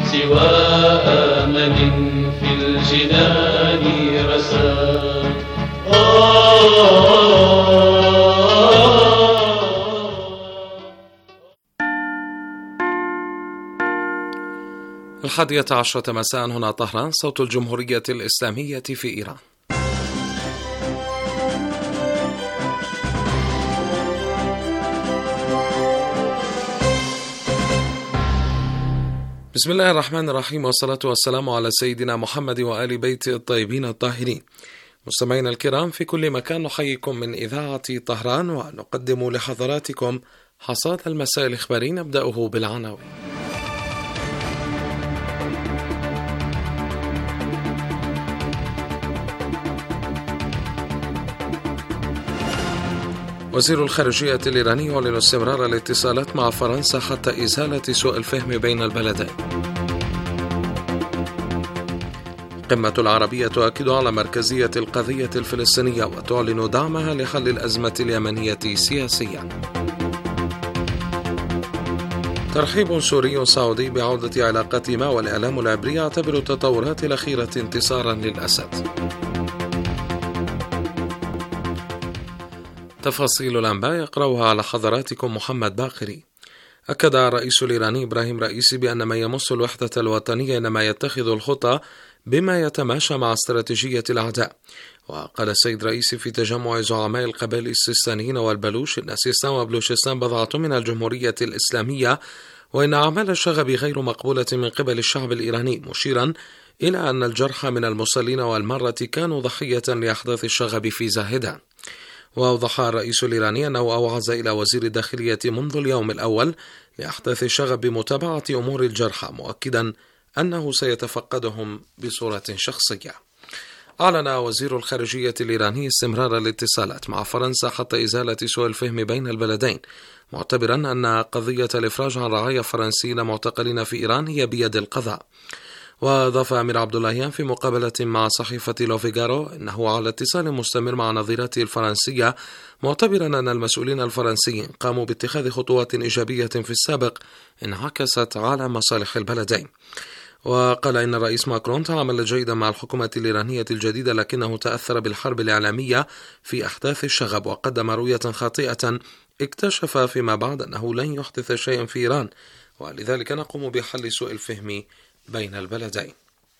سوى آمل في الجنان رسى. الحادية عشرة مساء هنا طهران، صوت الجمهورية الإسلامية في إيران. بسم الله الرحمن الرحيم، والصلاة والسلام على سيدنا محمد وآل بيت الطيبين الطاهرين. مستمعينا الكرام في كل مكان، نحييكم من إذاعة طهران ونقدم لحضراتكم حصاد المساء الإخباري، نبدأه بالعناوين. وزير الخارجية الإيراني يعلن استمرار الاتصالات مع فرنسا حتى إزالة سوء الفهم بين البلدين. قمة العربية تؤكد على مركزية القضية الفلسطينية وتعلن دعمها لحل الأزمة اليمنية سياسيا. ترحيب سوري سعودي بعودة علاقتهما، والإعلام العبري يعتبر التطورات الأخيرة انتصارا للأسد. تفاصيل الأنباء يقرأها على حضراتكم محمد باقري. أكد الرئيس الإيراني إبراهيم رئيسي بأن ما يمس الوحدة الوطنية إنما يتخذ الخطى بما يتماشى مع استراتيجية الأعداء. وقال السيد رئيسي في تجمع زعماء القبائل السيستانيين والبلوش إن سيستان وبلوشستان بضعة من الجمهورية الإسلامية، وإن أعمال الشغب غير مقبولة من قبل الشعب الإيراني، مشيرا إلى أن الجرحى من المصلين والمرة كانوا ضحية لأحداث الشغب في زاهدان. وأوضح الرئيس الإيراني أنه أوعز إلى وزير الداخلية منذ اليوم الأول لأحداث الشغب بمتابعة أمور الجرحى، مؤكدا أنه سيتفقدهم بصورة شخصية. أعلن وزير الخارجية الإيراني استمرار الاتصالات مع فرنسا حتى إزالة سوء الفهم بين البلدين، معتبرا أن قضية الإفراج عن رعايا فرنسيين معتقلين في إيران هي بيد القضاء. وأضاف أمير عبد اللهيان في مقابلة مع صحيفة لوفيغارو أنه على اتصال مستمر مع نظيرته الفرنسية، معتبرا أن المسؤولين الفرنسيين قاموا باتخاذ خطوات إيجابية في السابق انعكست على مصالح البلدين. وقال إن الرئيس ماكرون تعامل جيدا مع الحكومة الإيرانية الجديدة، لكنه تأثر بالحرب الإعلامية في أحداث الشغب وقدم رؤية خاطئة اكتشف فيما بعد أنه لن يحدث شيئا في إيران، ولذلك نقوم بحل سوء الفهم بين البلدين.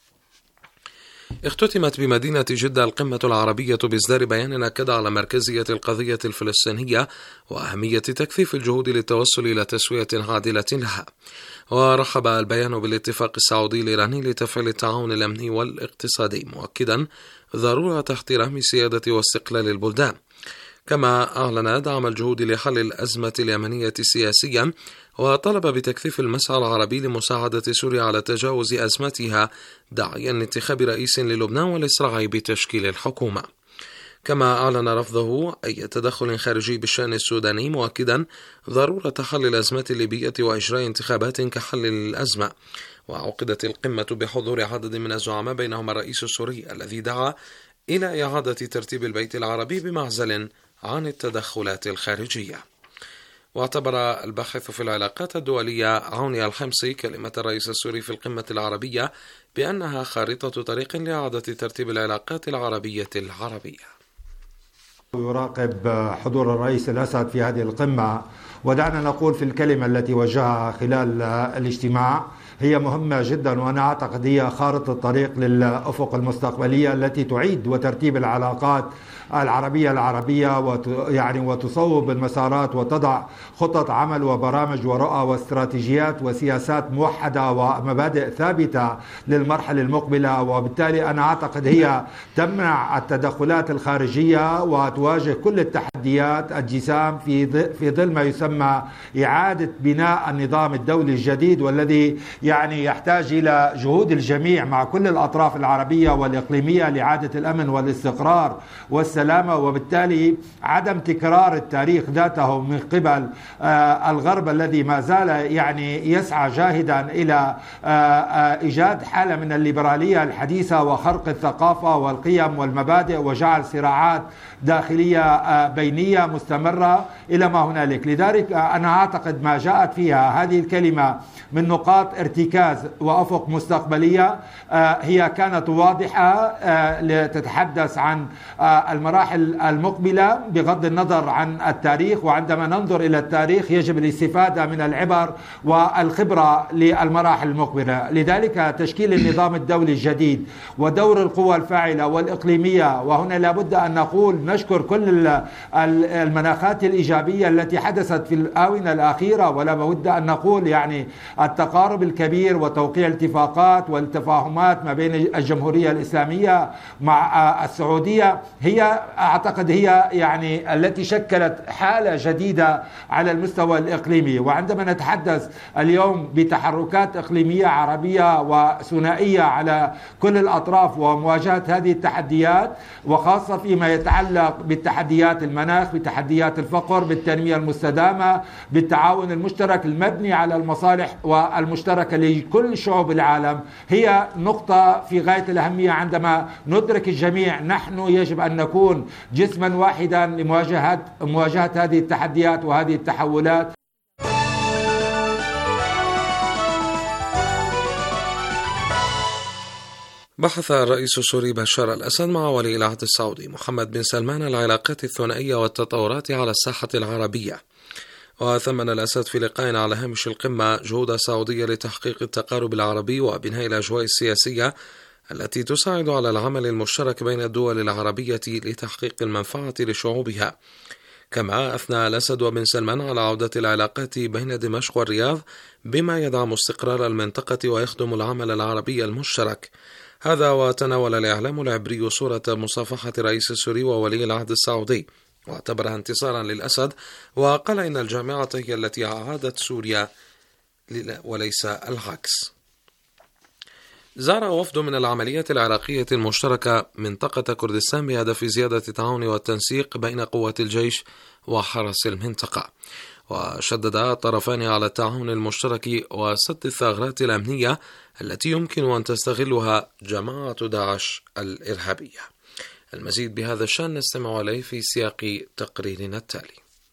اختتمت بمدينة جدة القمة العربية بإصدار بيان أكد على مركزية القضية الفلسطينية وأهمية تكثيف الجهود للتوصل إلى تسوية عادلة لها. ورحب البيان بالاتفاق السعودي الإيراني لتفعيل التعاون الأمني والاقتصادي، مؤكدا ضرورة احترام سيادة واستقلال البلدان. كما أعلن دعم الجهود لحل الأزمة اليمنية سياسيا، وطلب بتكثيف المسعى العربي لمساعدة سوريا على تجاوز أزمتها، داعيا لانتخاب رئيس للبنان والإسراع بتشكيل الحكومة. كما أعلن رفضه أي تدخل خارجي بالشأن السوداني، مؤكدا ضرورة حل الأزمة الليبية وإجراء انتخابات كحل للأزمة. وعقدت القمة بحضور عدد من الزعماء بينهم الرئيس السوري الذي دعا إلى إعادة ترتيب البيت العربي بمعزل عن التدخلات الخارجية. واعتبر الباحث في العلاقات الدولية عوني الحمصي كلمة الرئيس السوري في القمة العربية بأنها خارطة طريق لإعادة ترتيب العلاقات العربية. يراقب حضور الرئيس الأسد في هذه القمة، ودعنا نقول في الكلمة التي وجهها خلال الاجتماع هي مهمة جدا، وأنا أعتقد هي خارطة الطريق للأفق المستقبلية التي تعيد وترتيب العلاقات العربية وتصوب المسارات وتضع خطط عمل وبرامج ورؤى واستراتيجيات وسياسات موحدة ومبادئ ثابتة للمرحلة المقبلة. وبالتالي أنا أعتقد هي تمنع التدخلات الخارجية وتواجه كل التحديات الجسام في ظل ما يسمى إعادة بناء النظام الدولي الجديد، والذي يحتاج إلى جهود الجميع مع كل الأطراف العربية والإقليمية لإعادة الأمن والاستقرار والسلامة، وبالتالي عدم تكرار التاريخ ذاته من قبل الغرب الذي ما زال يسعى جاهدا إلى إيجاد حالة من الليبرالية الحديثة وخرق الثقافة والقيم والمبادئ وجعل صراعات داخلية بينية مستمرة إلى ما هنالك. لذلك أنا أعتقد ما جاءت فيها هذه الكلمة من نقاط ارتكاز ارتكاز وأفق مستقبلية هي كانت واضحة، لتتحدث عن المراحل المقبلة بغض النظر عن التاريخ. وعندما ننظر إلى التاريخ يجب الاستفادة من العبر والخبرة للمراحل المقبلة. لذلك تشكيل النظام الدولي الجديد ودور القوى الفاعلة والإقليمية، وهنا لابد أن نقول نشكر كل المناخات الإيجابية التي حدثت في الآونة الأخيرة، ولا بد أن نقول يعني التقارب الكبير وتوقيع الاتفاقات والتفاهمات ما بين الجمهورية الإسلامية مع السعودية هي أعتقد هي يعني التي شكلت حالة جديدة على المستوى الإقليمي. وعندما نتحدث اليوم بتحركات إقليمية عربية وثنائية على كل الأطراف ومواجهة هذه التحديات، وخاصة فيما يتعلق بالتحديات المناخ، بتحديات الفقر، بالتنمية المستدامة، بالتعاون المشترك المبني على المصالح والمشتركة لكل شعوب العالم، هي نقطة في غاية الأهمية. عندما ندرك الجميع نحن يجب أن نكون جسما واحدا لمواجهة هذه التحديات وهذه التحولات. بحث الرئيس السوري بشار الأسد مع ولي العهد السعودي محمد بن سلمان العلاقات الثنائية والتطورات على الساحة العربية. وثمن الأسد في لقاء على هامش القمة جهود السعودية لتحقيق التقارب العربي وبناء الأجواء السياسية التي تساعد على العمل المشترك بين الدول العربية لتحقيق المنفعة لشعوبها. كما أثنى الأسد وبن سلمان على عودة العلاقات بين دمشق والرياض بما يدعم استقرار المنطقة ويخدم العمل العربي المشترك. هذا وتناول الإعلام العبري صورة مصافحة الرئيس السوري وولي العهد السعودي، واعتبرها انتصارا للأسد، وقال إن الجامعة هي التي أعادت سوريا وليس العكس. زار وفد من العملية العراقية المشتركة منطقة كردستان بهدف زيادة التعاون والتنسيق بين قوات الجيش وحرس المنطقة، وشدد الطرفان على التعاون المشترك وسد الثغرات الأمنية التي يمكن أن تستغلها جماعة داعش الإرهابية. المزيد بهذا الشأن نستمع إليه في سياق تقريرنا التالي.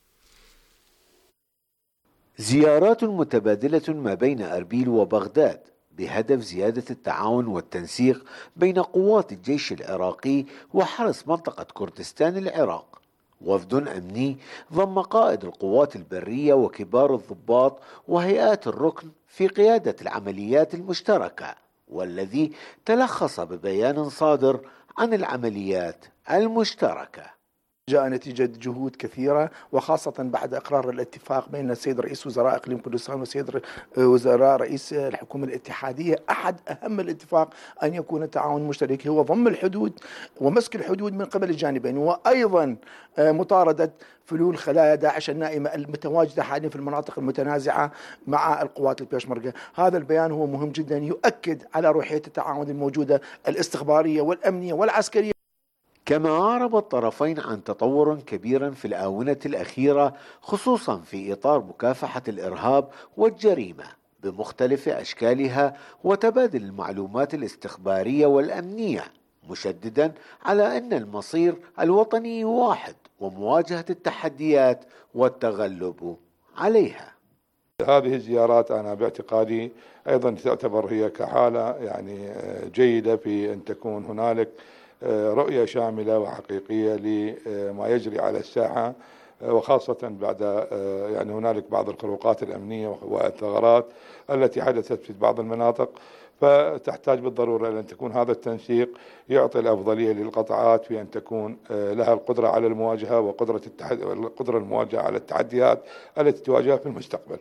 زيارات متبادلة ما بين أربيل وبغداد بهدف زيادة التعاون والتنسيق بين قوات الجيش العراقي وحرس منطقة كردستان العراق. وفد أمني ضم قائد القوات البرية وكبار الضباط وهيئات الركن في قيادة العمليات المشتركة، والذي تلخص ببيان صادر عن العمليات المشتركة. جاء نتيجة جهود كثيرة، وخاصة بعد إقرار الاتفاق بين السيد رئيس وزراء إقليم كردستان والسيد وزراء رئيس الحكومة الاتحادية. أحد أهم الاتفاق أن يكون التعاون المشترك هو ضم الحدود ومسك الحدود من قبل الجانبين، وأيضا مطاردة فلول خلايا داعش النائمة المتواجدة حاليا في المناطق المتنازعة مع القوات البيشمركة. هذا البيان هو مهم جدا، يؤكد على روحية التعاون الموجودة الاستخبارية والأمنية والعسكرية. كما أعرب الطرفين عن تطور كبير في الآونة الأخيرة، خصوصا في إطار مكافحة الإرهاب والجريمة بمختلف أشكالها وتبادل المعلومات الاستخبارية والأمنية، مشددا على أن المصير الوطني واحد ومواجهة التحديات والتغلب عليها. هذه الزيارات أنا باعتقادي أيضا تعتبر هي كحالة يعني جيدة في أن تكون هنالك رؤية شاملة وحقيقية لما يجري على الساحة، وخاصة بعد يعني هنالك بعض الخروقات الأمنية والثغرات التي حدثت في بعض المناطق، فتحتاج بالضرورة أن تكون هذا التنسيق يعطي الأفضلية للقطاعات في أن تكون لها القدرة على المواجهة وقدرة المواجهة على التحديات التي تواجهها في المستقبل.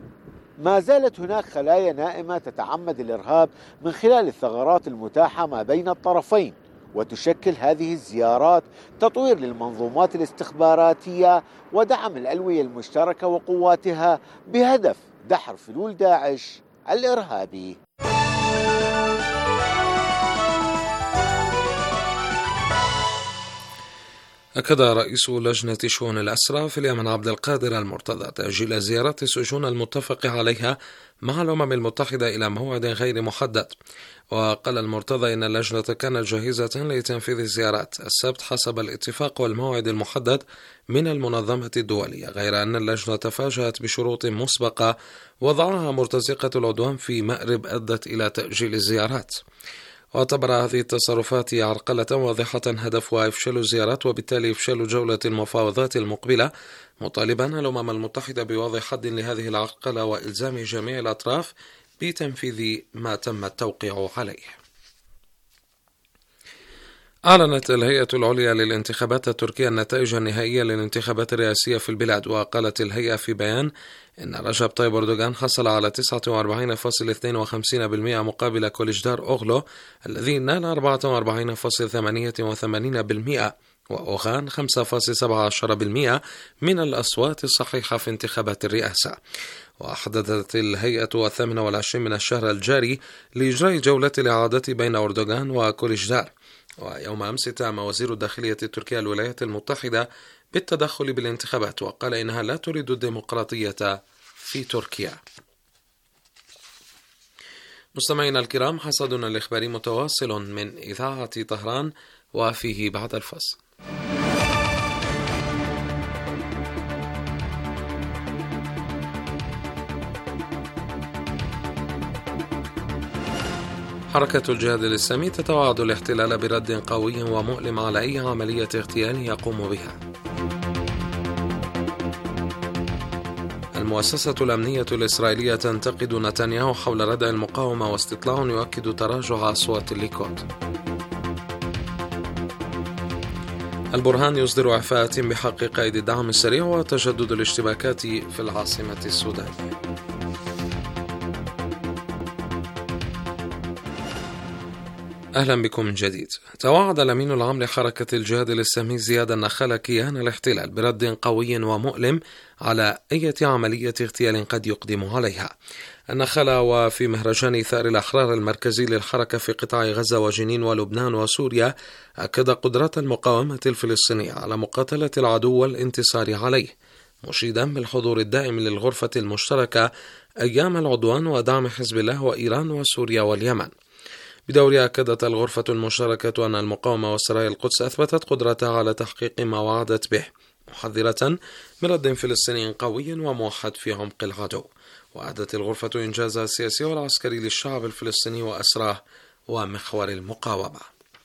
ما زالت هناك خلايا نائمة تتعمد الإرهاب من خلال الثغرات المتاحة ما بين الطرفين، وتشكل هذه الزيارات تطوير للمنظومات الاستخباراتية ودعم الألوية المشتركة وقواتها بهدف دحر فلول داعش الإرهابي. أكد رئيس لجنة شؤون الأسرى في اليمن عبد القادر المرتضى تأجيل زيارات السجون المتفق عليها مع الأمم المتحدة إلى موعد غير محدد. وقال المرتضى إن اللجنة كانت جاهزة لتنفيذ الزيارات السبت حسب الاتفاق والموعد المحدد من المنظمة الدولية، غير أن اللجنة تفاجأت بشروط مسبقة وضعها مرتزقة العدوان في مأرب أدت إلى تأجيل الزيارات. واعتبر هذه التصرفات عرقلة واضحة هدفها إفشال الزيارات وبالتالي إفشال جولة المفاوضات المقبلة، مطالبا الأمم المتحدة بوضع حد لهذه العرقلة وإلزام جميع الأطراف بتنفيذ ما تم التوقيع عليه. أعلنت الهيئة العليا للانتخابات التركية النتائج النهائية للانتخابات الرئاسية في البلاد. وقالت الهيئة في بيان إن رجب طيب أردوغان حصل على 49.52% مقابل كوليجدار أوغلو الذي نال 44.88%، وأوغان 5.17% من الأصوات الصحيحة في انتخابات الرئاسة. وحددت الهيئة 28 من الشهر الجاري لإجراء جولة الإعادة بين أردوغان وكوليجدار. ويوم أمس اتهم وزير الداخلية التركية الولايات المتحدة بالتدخل بالانتخابات، وقال إنها لا تريد الديمقراطية في تركيا. مستمعينا الكرام، حصادنا الإخباري متواصل من إذاعة طهران وفيه بعد الفصل. حركة الجهاد الإسلامي تتوعد الاحتلال برد قوي ومؤلم على أي عملية اغتيال يقوم بها. المؤسسة الأمنية الإسرائيلية تنتقد نتنياهو حول ردع المقاومة واستطلاع يؤكد تراجع أصوات الليكود. البرهان يصدر إعفاءات بحق قائد الدعم السريع وتجدد الاشتباكات في العاصمة السودانية. أهلا بكم من جديد. توعد الأمين العام لحركة الجهاد الإسلامي زياد النخال كيان الاحتلال برد قوي ومؤلم على أي عملية اغتيال قد يقدم عليها. النخال وفي مهرجان ثأر الأحرار المركزي للحركة في قطاع غزة وجنين ولبنان وسوريا أكد قدرات المقاومة الفلسطينية على مقاتلة العدو والانتصار عليه، مشيدا بالحضور الدائم للغرفة المشتركة أيام العدوان ودعم حزب الله وإيران وسوريا واليمن. بدورها أكدت الغرفة المشتركة أن المقاومة وسرايا القدس أثبتت قدرتها على تحقيق ما وعدت به، محذرة من رد فلسطيني قوي وموحد في عمق العدو. وأعدت الغرفة إنجازها السياسي والعسكري للشعب الفلسطيني وأسراه ومحور المقاومة.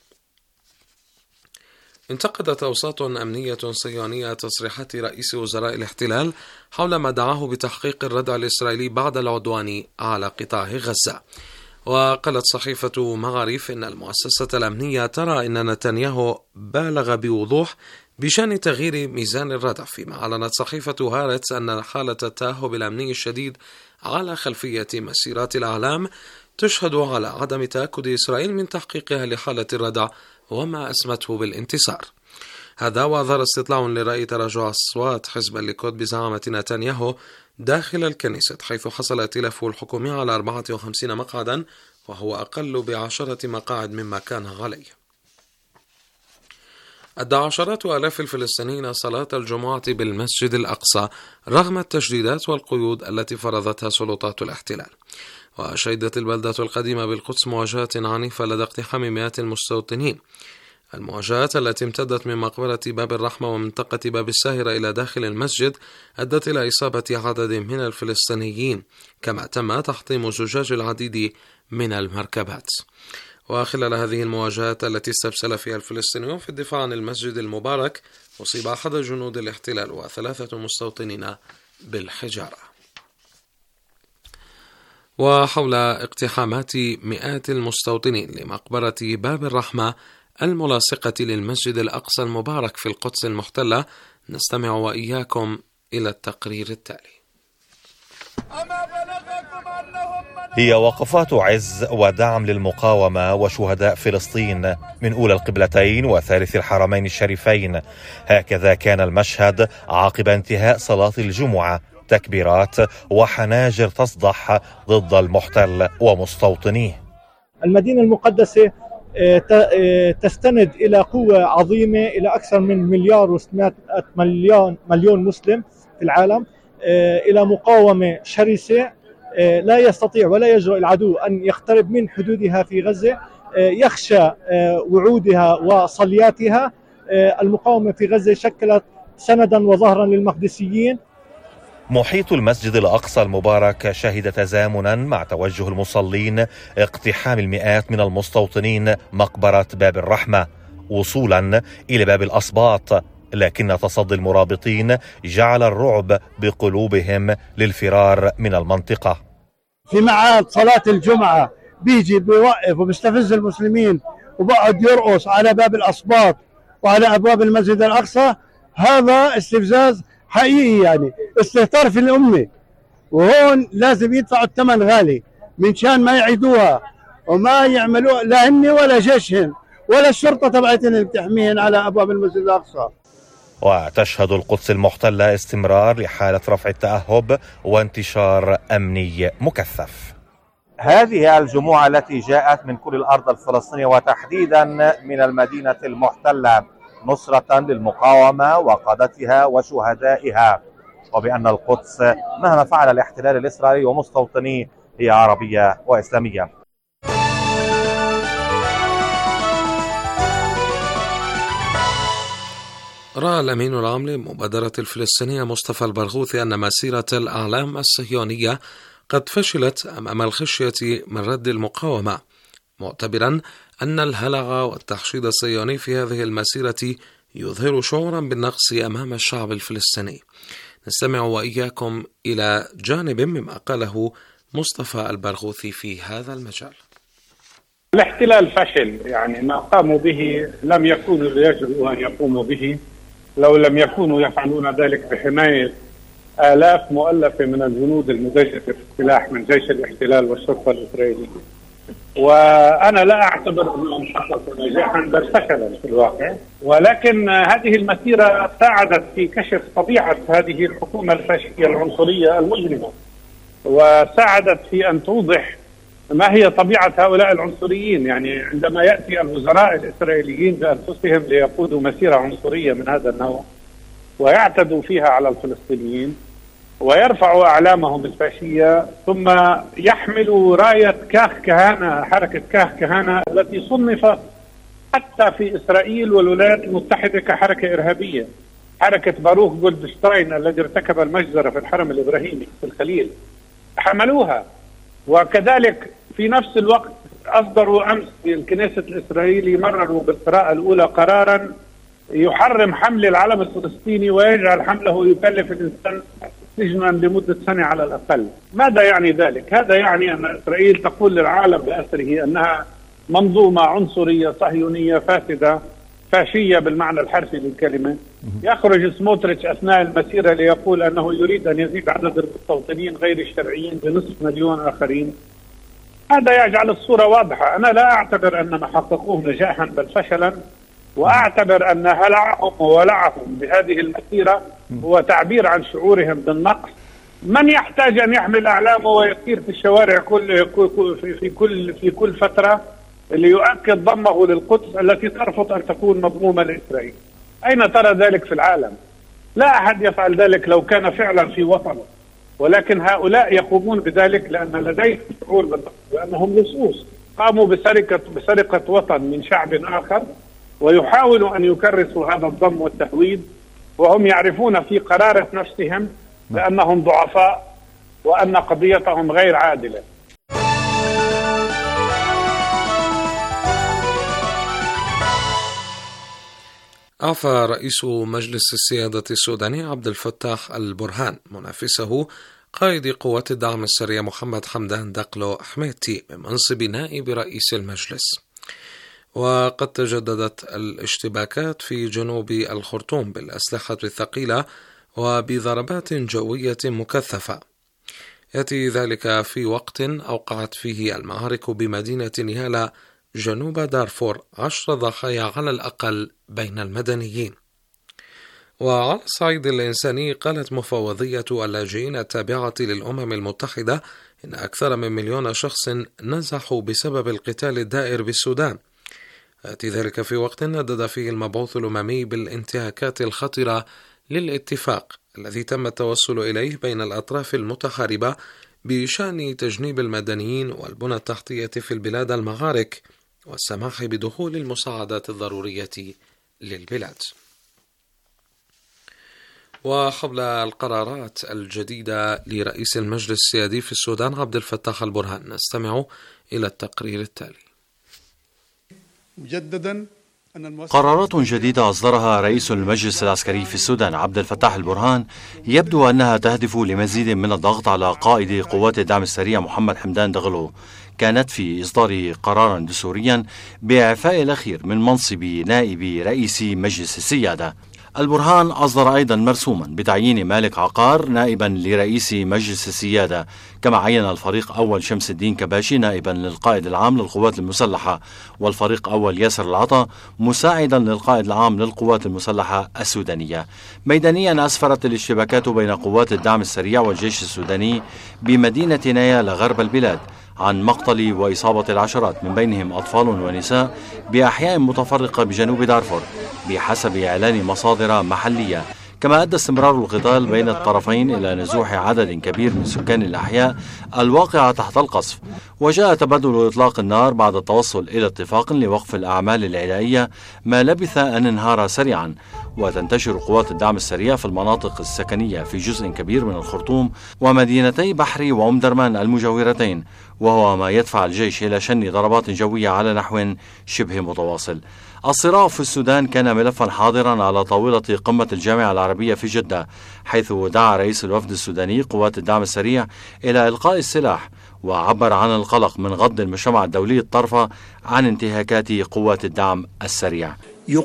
انتقدت أوساط أمنية صهيونية تصريحات رئيس وزراء الاحتلال حول ما دعاه بتحقيق الردع الإسرائيلي بعد العدوان على قطاع غزة. وقالت صحيفة معارف إن المؤسسة الأمنية ترى أن نتنياهو بالغ بوضوح بشأن تغيير ميزان الردع، فيما أعلنت صحيفة هارتس أن حالة التأهب الأمني الشديد على خلفية مسيرات الأعلام تشهد على عدم تأكد إسرائيل من تحقيقها لحالة الردع وما أسمته بالانتصار. هذا وظهر استطلاع لرأي تراجع أصوات حزب الليكود بزعامة نتنياهو داخل الكنيسة، حيث حصل ائتلافه الحكومي على 54 مقعدا، وهو أقل ب10 مقاعد مما كان عليه. أدى عشرات آلاف الفلسطينيين صلاة الجمعة بالمسجد الأقصى رغم التشديدات والقيود التي فرضتها سلطات الاحتلال. وشهدت البلدة القديمة بالقدس مواجهة عنيفة لدى اقتحام مئات المستوطنين. المواجهات التي امتدت من مقبرة باب الرحمة ومنطقة باب الساهرة إلى داخل المسجد أدت إلى إصابة عدد من الفلسطينيين، كما تم تحطيم زجاج العديد من المركبات. وخلال هذه المواجهات التي استبسل فيها الفلسطينيون في الدفاع عن المسجد المبارك، أصيب أحد جنود الاحتلال و3 مستوطنين بالحجارة. وحول اقتحامات مئات المستوطنين لمقبرة باب الرحمة الملاصقة للمسجد الأقصى المبارك في القدس المحتلة، نستمع وإياكم إلى التقرير التالي. هي وقفات عز ودعم للمقاومة وشهداء فلسطين من أولى القبلتين وثالث الحرمين الشريفين. هكذا كان المشهد عقب انتهاء صلاة الجمعة، تكبيرات وحناجر تصدح ضد المحتل ومستوطنيه. المدينة المقدسة تستند إلى قوة عظيمة إلى أكثر من 1,600,000,000 مسلم في العالم، إلى مقاومة شرسة لا يستطيع ولا يجرؤ العدو أن يقترب من حدودها في غزة، يخشى وعودها وصلياتها. المقاومة في غزة شكلت سندا وظهرا للمقدسيين. محيط المسجد الأقصى المبارك شهد تزامنا مع توجه المصلين اقتحام المئات من المستوطنين مقبرة باب الرحمة وصولا إلى باب الأسباط، لكن تصدي المرابطين جعل الرعب بقلوبهم للفرار من المنطقة. في ميعاد صلاة الجمعة بيجي بيوقف وبيستفز المسلمين وبقعد يرقص على باب الأسباط وعلى أبواب المسجد الأقصى. هذا استفزاز حقيقي، يعني استهتار في الأمة، وهون لازم يدفعوا الثمن غالي من شان ما يعيدوها وما يعملوا لا هن ولا جيشهن ولا الشرطة تبعتهن اللي بتحميهن على أبواب المسجد الأقصى. وتشهد القدس المحتلة استمرار لحالة رفع التأهب وانتشار أمني مكثف. هذه الجموع التي جاءت من كل الأرض الفلسطينية وتحديدا من المدينة المحتلة نصرة للمقاومة وقادتها وشهدائها، وبأن القدس مهما فعل الاحتلال الإسرائيلي ومستوطنيه هي عربية وإسلامية. رأى الأمين العام للمبادرة الفلسطينية مصطفى البرغوثي أن مسيرة الأعلام الصهيونية قد فشلت أمام الخشية من رد المقاومة، معتبرا أن الهلع والتحشيد الصهيوني في هذه المسيرة يظهر شعورا بالنقص أمام الشعب الفلسطيني. نستمع وإياكم إلى جانب مما قاله مصطفى البرغوثي في هذا المجال. الاحتلال فشل، يعني ما قاموا به لم يكونوا يجرؤوا أن يقوموا به لو لم يكونوا يفعلون ذلك بحماية آلاف مؤلفة من الجنود المدججة في السلاح من جيش الاحتلال والشرطة الإسرائيلية. وأنا لا أعتبر أنهم حققوا نجاحا بل فشلا في الواقع، ولكن هذه المسيرة ساعدت في كشف طبيعة هذه الحكومة الفاشية العنصرية المجرمة، وساعدت في أن توضح ما هي طبيعة هؤلاء العنصريين. يعني عندما يأتي الوزراء الإسرائيليين بأنفسهم ليقودوا مسيرة عنصرية من هذا النوع ويعتدوا فيها على الفلسطينيين ويرفعوا أعلامهم الفاشية، ثم يحملوا راية كاخ كهانة، حركة كاخ كهانة التي صنفت حتى في إسرائيل والولايات المتحدة كحركة إرهابية، حركة باروخ جولدشتاين الذي ارتكب المجزرة في الحرم الإبراهيمي في الخليل، حملوها. وكذلك في نفس الوقت أصدروا أمس في الكنيسة الإسرائيلي مرروا بالقراءة الأولى قرارا يحرم حمل العلم الفلسطيني ويجعل حمله يكلف الإنسان سجنا لمدة سنة على الأقل. ماذا يعني ذلك؟ هذا يعني أن إسرائيل تقول للعالم بأسره أنها منظومة عنصرية صهيونية فاسدة فاشية بالمعنى الحرفي للكلمة. يخرج سموتريتش أثناء المسيرة ليقول أنه يريد أن يزيد عدد المستوطنين غير الشرعيين بنصف مليون آخرين. هذا يجعل الصورة واضحة. أنا لا أعتبر أن ما حققوه نجاحا بل فشلا، وأعتبر أن هلعهم وولعهم بهذه المسيرة هو تعبير عن شعورهم بالنقص. من يحتاج أن يحمل أعلامه ويسير في الشوارع في كل فترة ليؤكد ضمه للقدس التي ترفض أن تكون مضمومة لإسرائيل؟ أين ترى ذلك في العالم؟ لا أحد يفعل ذلك لو كان فعلا في وطنه، ولكن هؤلاء يقومون بذلك لأن لديهم شعور بالنقص، لأنهم لصوص قاموا بسرقة وطن من شعب آخر ويحاولوا أن يكرسوا هذا الضم والتهويد، وهم يعرفون في قرارة نفسهم بأنهم ضعفاء وأن قضيتهم غير عادلة. أعفى رئيس مجلس السيادة السوداني عبد الفتاح البرهان منافسه قائد قوات الدعم السريع محمد حمدان دقلو حميتي بمنصب نائب رئيس المجلس. وقد تجددت الاشتباكات في جنوب الخرطوم بالأسلحة الثقيلة وبضربات جوية مكثفة. يأتي ذلك في وقت أوقعت فيه المعارك بمدينة نيالا جنوب دارفور 10 ضحايا على الأقل بين المدنيين. وعلى الصعيد الإنساني قالت مفوضية اللاجئين التابعة للأمم المتحدة إن أكثر من 1,000,000 شخص نزحوا بسبب القتال الدائر بالسودان، يأتي ذلك في وقت ندد فيه المبعوث الأممي بالانتهاكات الخطرة للاتفاق الذي تم التوصل إليه بين الأطراف المتحاربة بشأن تجنيب المدنيين والبنى التحتية في البلاد المغارك والسماح بدخول المساعدات الضرورية للبلاد. وحول القرارات الجديدة لرئيس المجلس السيادي في السودان عبد الفتاح البرهان نستمع إلى التقرير التالي. مجددا قرارات جديدة أصدرها رئيس المجلس العسكري في السودان عبد الفتاح البرهان يبدو أنها تهدف لمزيد من الضغط على قائد قوات الدعم السريع محمد حمدان دغلو، كانت في إصدار قرارا دستوريا بإعفاء الأخير من منصب نائب رئيس مجلس السيادة. البرهان أصدر أيضا مرسوما بتعيين مالك عقار نائبا لرئيس مجلس السيادة، كما عين الفريق أول شمس الدين كباشي نائبا للقائد العام للقوات المسلحة، والفريق أول ياسر العطا مساعدا للقائد العام للقوات المسلحة السودانية. ميدانيا أسفرت الاشتباكات بين قوات الدعم السريع والجيش السوداني بمدينة نيالا غرب البلاد عن مقتل وإصابة العشرات من بينهم أطفال ونساء بأحياء متفرقة بجنوب دارفور بحسب إعلان مصادر محلية. كما أدى استمرار القتال بين الطرفين إلى نزوح عدد كبير من سكان الأحياء الواقعة تحت القصف، وجاء تبادل إطلاق النار بعد التوصل إلى اتفاق لوقف الأعمال العدائية ما لبث أن انهار سريعا. وتنتشر قوات الدعم السريع في المناطق السكنية في جزء كبير من الخرطوم ومدينتي بحري وأم درمان المجاورتين، وهو ما يدفع الجيش إلى شن ضربات جوية على نحو شبه متواصل. الصراع في السودان كان ملفا حاضرا على طاولة قمة الجامعة العربية في جدة، حيث دعا رئيس الوفد السوداني قوات الدعم السريع إلى إلقاء السلاح، وعبر عن القلق من غض المجتمع الدولي الطرف عن انتهاكات قوات الدعم السريع.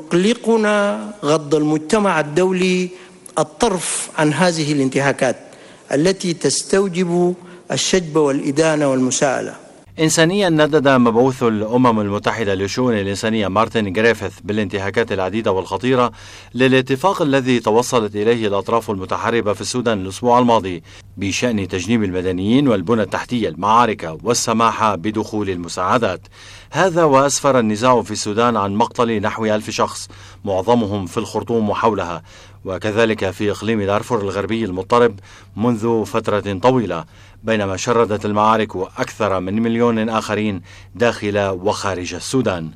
يقلقنا غض المجتمع الدولي الطرف عن هذه الانتهاكات التي تستوجب الشجب والإدانة والمساءلة. إنسانيا ندد مبعوث الأمم المتحدة للشؤون الإنسانية مارتن غريفيث بالانتهاكات العديدة والخطيرة للاتفاق الذي توصلت إليه الأطراف المتحاربة في السودان الأسبوع الماضي بشأن تجنيب المدنيين والبنى التحتية المعارك والسماح بدخول المساعدات. هذا وأسفر النزاع في السودان عن مقتل نحو 1000 شخص معظمهم في الخرطوم وحولها، وكذلك في إقليم دارفور الغربي المضطرب منذ فترة طويلة، بينما شردت المعارك أكثر من 1,000,000 آخرين داخل وخارج السودان.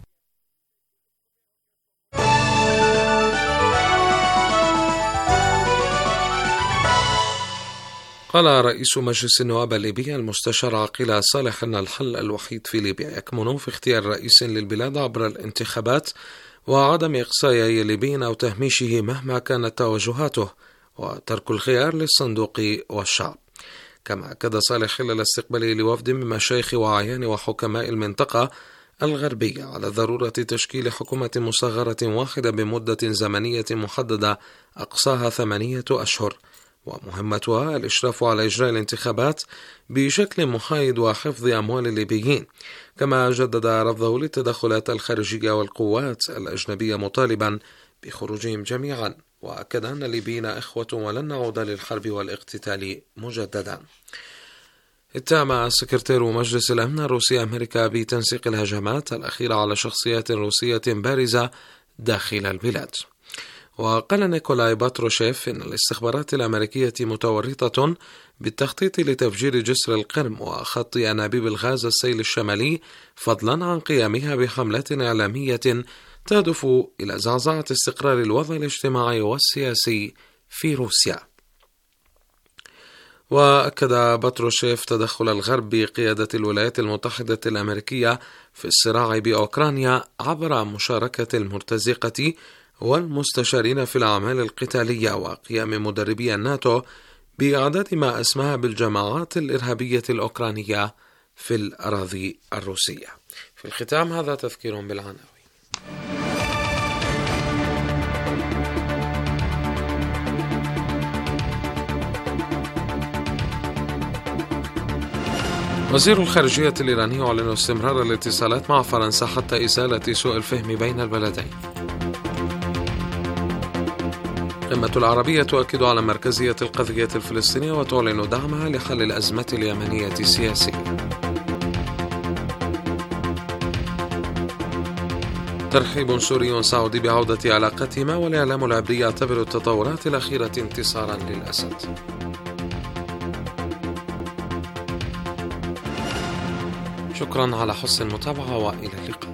قال رئيس مجلس النواب الليبي المستشار عقيل صالح أن الحل الوحيد في ليبيا يكمن في اختيار رئيس للبلاد عبر الانتخابات وعدم إقصاء أي ليبي أو تهميشه مهما كانت توجهاته، وترك الخيار للصندوق والشعب. كما أكد صالح خلال استقباله لوفد من مشايخ وأعيان وحكماء المنطقة الغربية على ضرورة تشكيل حكومة مصغرة واحدة بمدة زمنية محددة أقصاها 8 أشهر، ومهمتها الإشراف على إجراء الانتخابات بشكل محايد وحفظ أموال الليبيين. كما جدد رفضه للتدخلات الخارجية والقوات الأجنبية مطالبا بخروجهم جميعا، وأكد أن الليبيين إخوة ولن نعود للحرب والاقتتال مجددا. اتهم سكرتير مجلس الأمن الروسي أمريكا بتنسيق الهجمات الأخيرة على شخصيات روسية بارزة داخل البلاد. وقال نيكولاي باتروشيف إن الاستخبارات الأمريكية متورطة بالتخطيط لتفجير جسر القرم وخط أنابيب الغاز السيل الشمالي، فضلا عن قيامها بحملات إعلامية تهدف إلى زعزعة استقرار الوضع الاجتماعي والسياسي في روسيا. وأكد باتروشيف تدخل الغرب بقيادة الولايات المتحدة الأمريكية في الصراع بأوكرانيا عبر مشاركة المرتزقة والمستشارين في الأعمال القتالية وقيام مدربي الناتو بإعداد ما اسمها بالجماعات الإرهابية الأوكرانية في الأراضي الروسية. في الختام هذا تذكير بالعناوين. وزير الخارجية الإيراني يعلن استمرار الاتصالات مع فرنسا حتى إزالة سوء الفهم بين البلدين. قمة العربية تؤكد على مركزية القضية الفلسطينية وتعلن دعمها لحل الأزمة اليمنية السياسية. ترحيب سوري سعودي بعودة علاقتهما، والإعلام العبري يعتبر التطورات الأخيرة انتصارا للأسد. شكرا على حسن المتابعة وإلى اللقاء.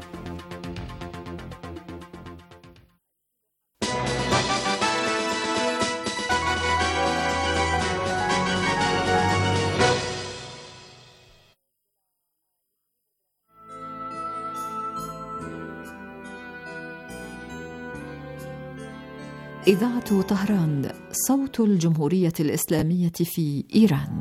إذاعة طهران، صوت الجمهورية الإسلامية في إيران.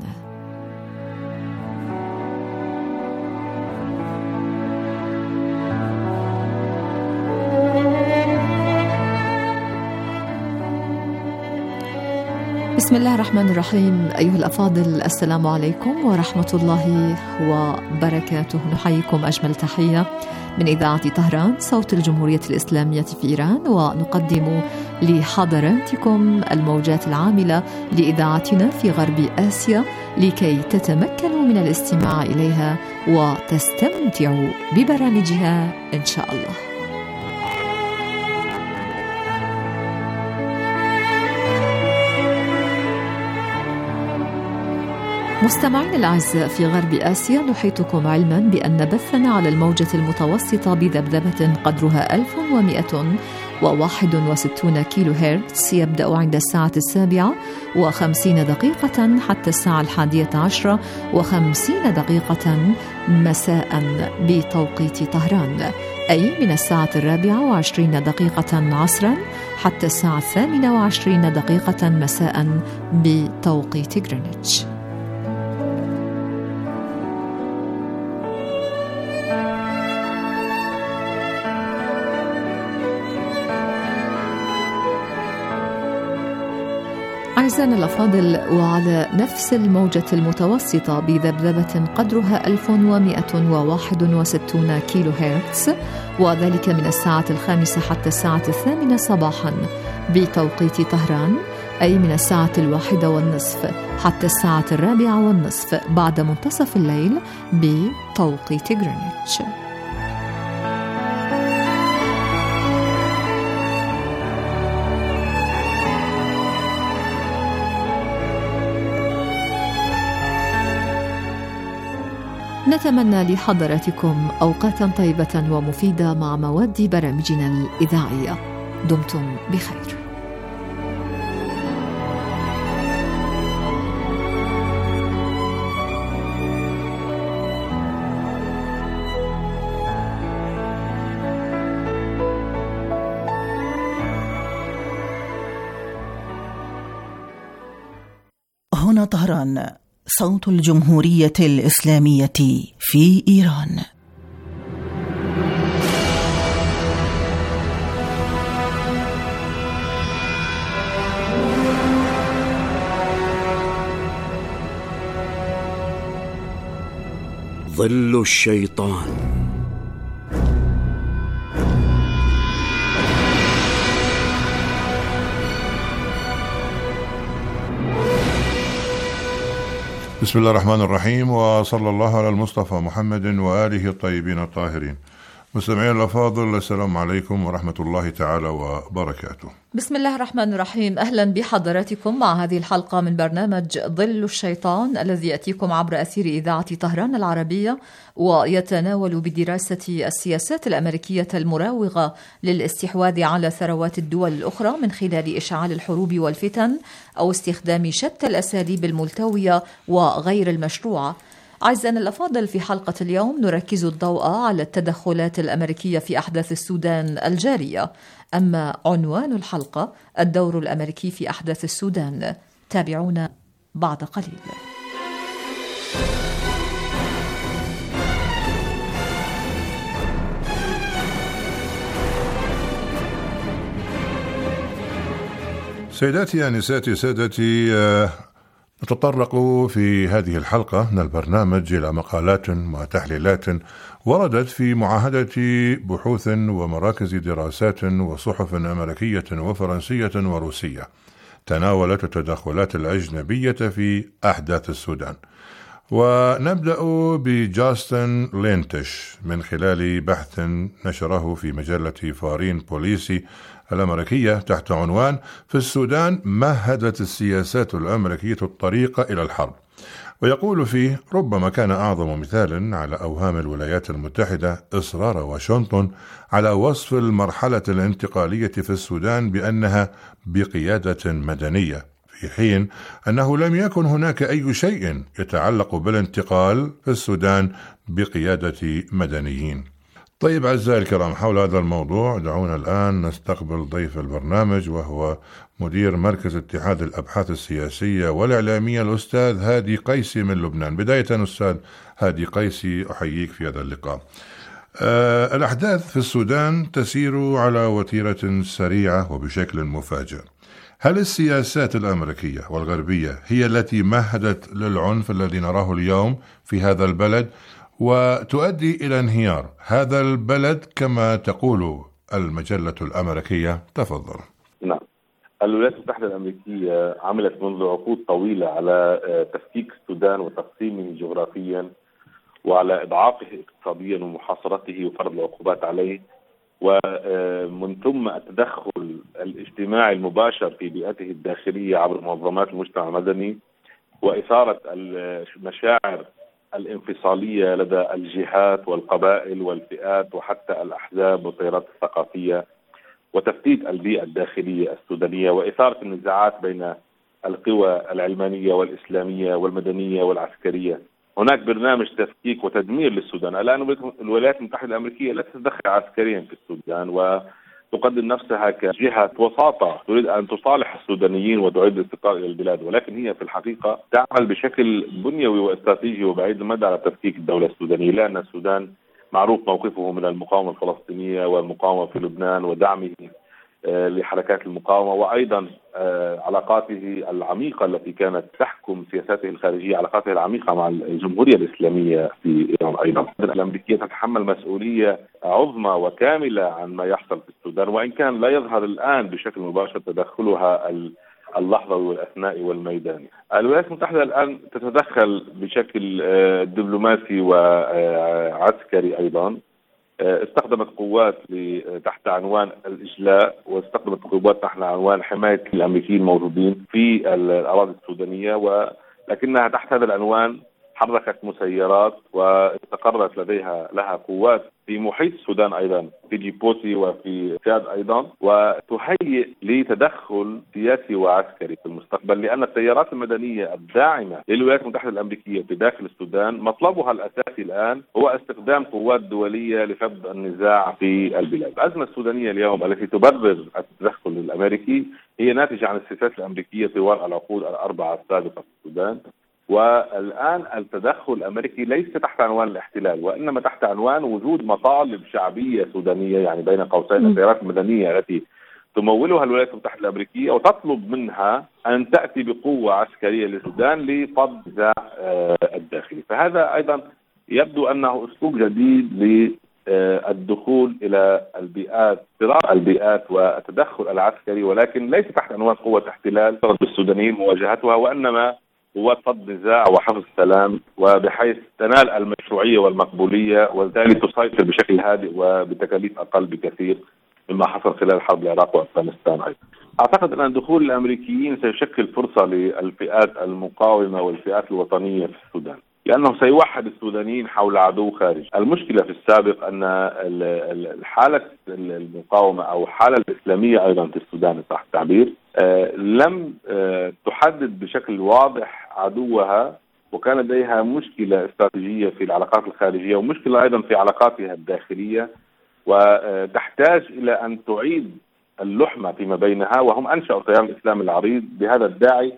بسم الله الرحمن الرحيم. أيها الأفاضل، السلام عليكم ورحمة الله وبركاته. نحييكم أجمل تحية من إذاعة طهران، صوت الجمهورية الإسلامية في إيران، ونقدم لحضراتكم الموجات العاملة لإذاعتنا في غرب آسيا لكي تتمكنوا من الاستماع إليها وتستمتعوا ببرامجها إن شاء الله. مستمعين الأعزاء في غرب آسيا، نحيطكم علما بأن بثنا على الموجة المتوسطة بذبذبة قدرها 1161 كيلو هرتز يبدأ عند الساعة 7:50 حتى الساعة 11:50 مساء بتوقيت طهران، أي من الساعة 4:20 عصرا حتى الساعة 8:20 مساء بتوقيت غرينتش. أعزائنا الأفاضل، وعلى نفس الموجة المتوسطة بذبذبة قدرها 1161 كيلو هرتز، وذلك من الساعة 5 حتى الساعة 8 صباحا بتوقيت طهران، أي من الساعة 1:30 حتى الساعة 4:30 بعد منتصف الليل بتوقيت غرينتش. نتمنى لحضراتكم أوقاتا طيبة ومفيدة مع مواد برامجنا الإذاعية. دمتم بخير. هنا طهران، صوت الجمهورية الإسلامية في إيران. ظل الشيطان. بسم الله الرحمن الرحيم، وصلى الله على المصطفى محمد وآله الطيبين الطاهرين. مستمعين الأفاضل، السلام عليكم ورحمة الله تعالى وبركاته. بسم الله الرحمن الرحيم. أهلا بحضراتكم مع هذه الحلقة من برنامج ظل الشيطان الذي يأتيكم عبر أثير إذاعة طهران العربية، ويتناول بدراسة السياسات الأمريكية المراوغة للاستحواذ على ثروات الدول الأخرى من خلال إشعال الحروب والفتن أو استخدام شتى الأساليب الملتوية وغير المشروعة. أعزائنا الأفاضل، في حلقة اليوم نركز الضوء على التدخلات الأمريكية في أحداث السودان الجارية. أما عنوان الحلقة الدور الأمريكي في أحداث السودان. تابعونا بعد قليل. سيداتي أنساتي سادتي، نتطرق في هذه الحلقة من البرنامج إلى مقالات وتحليلات وردت في معاهدة بحوث ومراكز دراسات وصحف أمريكية وفرنسية وروسية تناولت التدخلات الأجنبية في أحداث السودان. ونبدأ بجاستن لينتش من خلال بحث نشره في مجلة فارين بوليسي الأمريكية تحت عنوان في السودان مهدت السياسات الأمريكية الطريق إلى الحرب، ويقول فيه: ربما كان أعظم مثال على أوهام الولايات المتحدة إصرار واشنطن على وصف المرحلة الانتقالية في السودان بأنها بقيادة مدنية، في حين أنه لم يكن هناك أي شيء يتعلق بالانتقال في السودان بقيادة مدنيين. طيب أعزائي الكرام، حول هذا الموضوع دعونا الآن نستقبل ضيف البرنامج، وهو مدير مركز اتحاد الأبحاث السياسية والإعلامية الأستاذ هادي قيسي من لبنان. بداية أستاذ هادي قيسي، أحييك في هذا اللقاء. الأحداث في السودان تسير على وتيرة سريعة وبشكل مفاجئ. هل السياسات الأمريكية والغربية هي التي مهدت للعنف الذي نراه اليوم في هذا البلد وتؤدي إلى انهيار هذا البلد كما تقول المجلة الأمريكية؟ تفضل. نعم، الولايات المتحدة الأمريكية عملت منذ عقود طويلة على تفكيك السودان وتقسيمه جغرافيا وعلى إضعافه اقتصاديا ومحاصرته وفرض العقوبات عليه، ومن ثم التدخل الاجتماعي المباشر في بيئته الداخلية عبر منظمات المجتمع المدني وإثارة المشاعر الانفصالية لدى الجهات والقبائل والفئات وحتى الأحزاب والتيارات الثقافية، وتفتيت البيئة الداخلية السودانية وإثارة النزاعات بين القوى العلمانية والإسلامية والمدنية والعسكرية. هناك برنامج تفكيك وتدمير للسودان. الآن الولايات المتحدة الأمريكية لا تتدخل عسكريا في السودان وتقدم نفسها كجهة وساطة تريد أن تصالح السودانيين وتعيد الاستقرار إلى البلاد، ولكن هي في الحقيقة تعمل بشكل بنيوي واستراتيجي وبعيد المدى على تفكيك الدولة السودانية، لأن السودان معروف موقفه من المقاومة الفلسطينية والمقاومة في لبنان ودعمه لحركات المقاومة، وأيضا علاقاته العميقة التي كانت تحكم سياساته الخارجية، علاقاته العميقة مع الجمهورية الإسلامية في إيران. أيضا الأمريكية تتحمل مسؤولية عظمى وكاملة عن ما يحصل في السودان، وإن كان لا يظهر الآن بشكل مباشر تدخلها اللحظوي والأثنائي والميداني. الولايات المتحدة الآن تتدخل بشكل دبلوماسي وعسكري أيضا. استخدمت قوات تحت عنوان الإجلاء، واستخدمت قوات تحت عنوان حماية الأمريكيين الموجودين في الأراضي السودانية، ولكنها تحت هذا العنوان حركت مسيرات واستقرت لها قوات في محيط السودان أيضا، في جيبوتي وفي تشاد أيضا، وتهيئ لتدخل سياسي وعسكري في المستقبل، لأن التيارات المدنية الداعمة للولايات المتحدة الأمريكية في داخل السودان مطلبها الأساسي الآن هو استخدام قوات دولية لفض النزاع في البلاد. الأزمة السودانية اليوم التي تبرر التدخل الأمريكي هي ناتجة عن السياسات الأمريكية طوال العقود الأربعة السابقة في السودان، والآن التدخل الأمريكي ليس تحت عنوان الاحتلال، وإنما تحت عنوان وجود مطالب شعبية سودانية، يعني بين قوسين التيارات المدنية التي تمولها الولايات المتحدة الأمريكية وتطلب منها أن تأتي بقوة عسكرية للسودان لفض النزاع الداخلي. فهذا أيضا يبدو أنه أسلوب جديد للدخول إلى البيئات، صراع البيئات والتدخل العسكري، ولكن ليس تحت عنوان قوة احتلال ترد بالسودانيين مواجهتها، وإنما هو فض نزاع وحفظ السلام، وبحيث تنال المشروعية والمقبولية وبالتالي تسيطر بشكل هادئ وبتكاليف أقل بكثير مما حصل خلال حرب العراق وأفغانستان. أيضا أعتقد أن دخول الأمريكيين سيشكل فرصة للفئات المقاومة والفئات الوطنية في السودان، لأنه سيوحد السودانيين حول عدو خارجي. المشكلة في السابق أن حالة المقاومة أو حالة الإسلامية أيضا في السودان صح التعبير لم تحدد بشكل واضح عدوها، وكان لديها مشكلة استراتيجية في العلاقات الخارجية ومشكلة أيضا في علاقاتها الداخلية، وتحتاج إلى أن تعيد اللحمة فيما بينها. وهم أنشأوا تيار الإسلام العريض بهذا الداعي،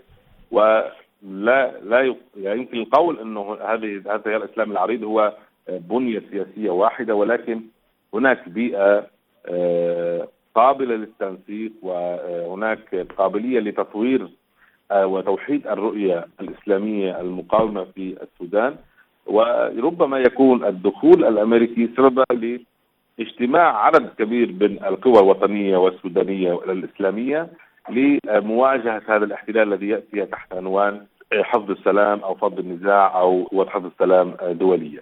لا يمكن القول أنه هذا التيار الإسلام العريض هو بنية سياسية واحدة، ولكن هناك بيئة قابلة للتنسيق، وهناك قابلية لتطوير وتوحيد الرؤية الإسلامية المقاومة في السودان. وربما يكون الدخول الأمريكي سببا لاجتماع عدد كبير من القوى الوطنية والسودانية والإسلامية لمواجهة هذا الاحتلال الذي يأتي تحت عنوان حفظ السلام أو فض النزاع أو قوة حفظ السلام دولية.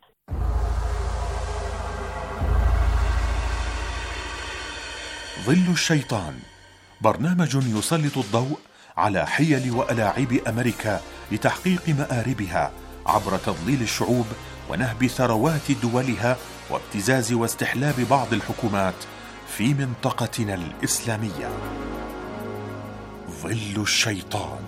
ظل الشيطان برنامج يسلط الضوء على حيل وألاعيب أمريكا لتحقيق مآربها عبر تضليل الشعوب ونهب ثروات دولها وابتزاز واستحلاب بعض الحكومات في منطقتنا الإسلامية. ظل الشيطان.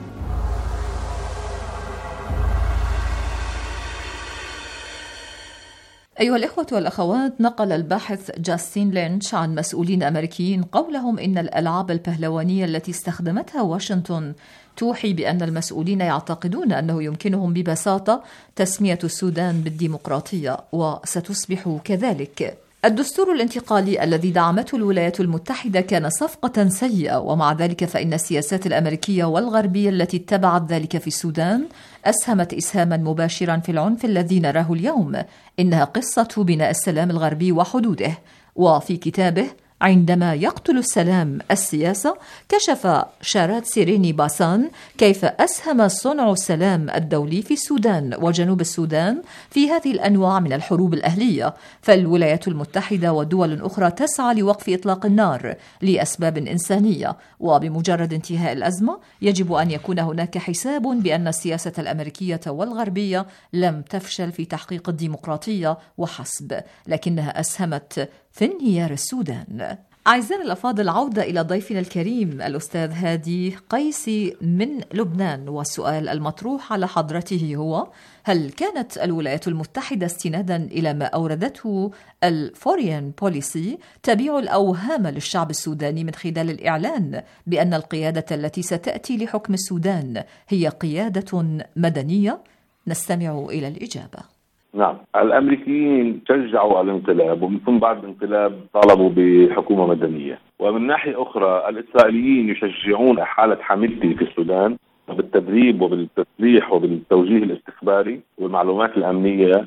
أيها الإخوة والأخوات، نقل الباحث جاستين لينش عن مسؤولين أمريكيين قولهم إن الألعاب البهلوانية التي استخدمتها واشنطن توحي بأن المسؤولين يعتقدون أنه يمكنهم ببساطة تسمية السودان بالديمقراطية، وستصبح كذلك. الدستور الانتقالي الذي دعمته الولايات المتحدة كان صفقة سيئة، ومع ذلك فإن السياسات الأمريكية والغربية التي اتبعت ذلك في السودان أسهمت إسهاما مباشرا في العنف الذي نراه اليوم. إنها قصة بناء السلام الغربي وحدوده. وفي كتابه عندما يقتل السلام السياسة، كشف شارات سيريني باسان كيف أسهم صنع السلام الدولي في السودان وجنوب السودان في هذه الأنواع من الحروب الأهلية. فالولايات المتحدة ودول أخرى تسعى لوقف إطلاق النار لأسباب إنسانية، وبمجرد انتهاء الأزمة يجب أن يكون هناك حساب بأن السياسة الأمريكية والغربية لم تفشل في تحقيق الديمقراطية وحسب، لكنها أسهمت في انهيار السودان. أعزائنا الأفاضل، عودة إلى ضيفنا الكريم الأستاذ هادي قيسي من لبنان، والسؤال المطروح على حضرته هو: هل كانت الولايات المتحدة استنادا إلى ما أوردته الفورين بوليسي تبيع الأوهام للشعب السوداني من خلال الإعلان بأن القيادة التي ستأتي لحكم السودان هي قيادة مدنية؟ نستمع إلى الإجابة. نعم، الأمريكيين شجعوا الانقلاب، ومن ثم بعد الانقلاب طالبوا بحكومة مدنية. ومن ناحية أخرى الإسرائيليين يشجعون حالة حميدتي في السودان بالتدريب وبالتسليح وبالتوجيه الاستخباري والمعلومات الأمنية،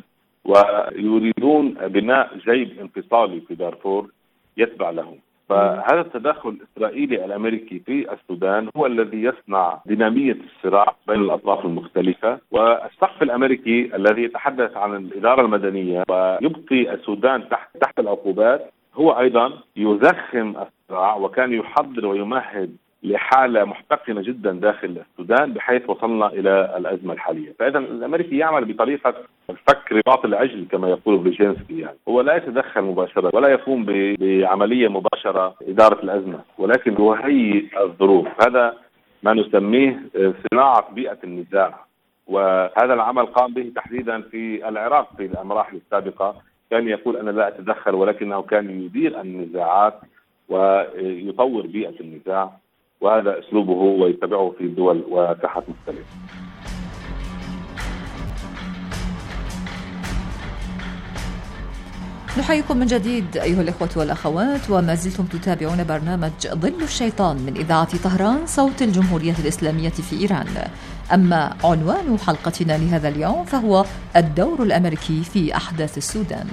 ويريدون بناء جيب انفصالي في دارفور يتبع لهم. فهذا التدخل الإسرائيلي الأمريكي في السودان هو الذي يصنع دينامية الصراع بين الأطراف المختلفة. والسقف الأمريكي الذي يتحدث عن الإدارة المدنية ويبقي السودان تحت العقوبات هو أيضا يزخم الصراع، وكان يحضر ويمهد لحالة محتقنة جدا داخل السودان بحيث وصلنا إلى الأزمة الحالية. فإذا الأمريكي يعمل بطريقة فك رباط العجل كما يقول بريجينسكي، يعني هو لا يتدخل مباشرة ولا يقوم بعملية مباشرة إدارة الأزمة، ولكن يهيئ الظروف. هذا ما نسميه صناعة بيئة النزاع، وهذا العمل قام به تحديدا في العراق في المراحل السابقة. كان يقول أنا لا أتدخل، ولكنه كان يدير النزاعات ويطور بيئة النزاع، وهذا أسلوبه ويتبعه في دول وساحات مختلفة. نحييكم من جديد أيها الإخوة والأخوات، وما زلتم تتابعون برنامج ظل الشيطان من إذاعة طهران صوت الجمهورية الإسلامية في إيران. أما عنوان حلقتنا لهذا اليوم فهو الدور الأمريكي في أحداث السودان.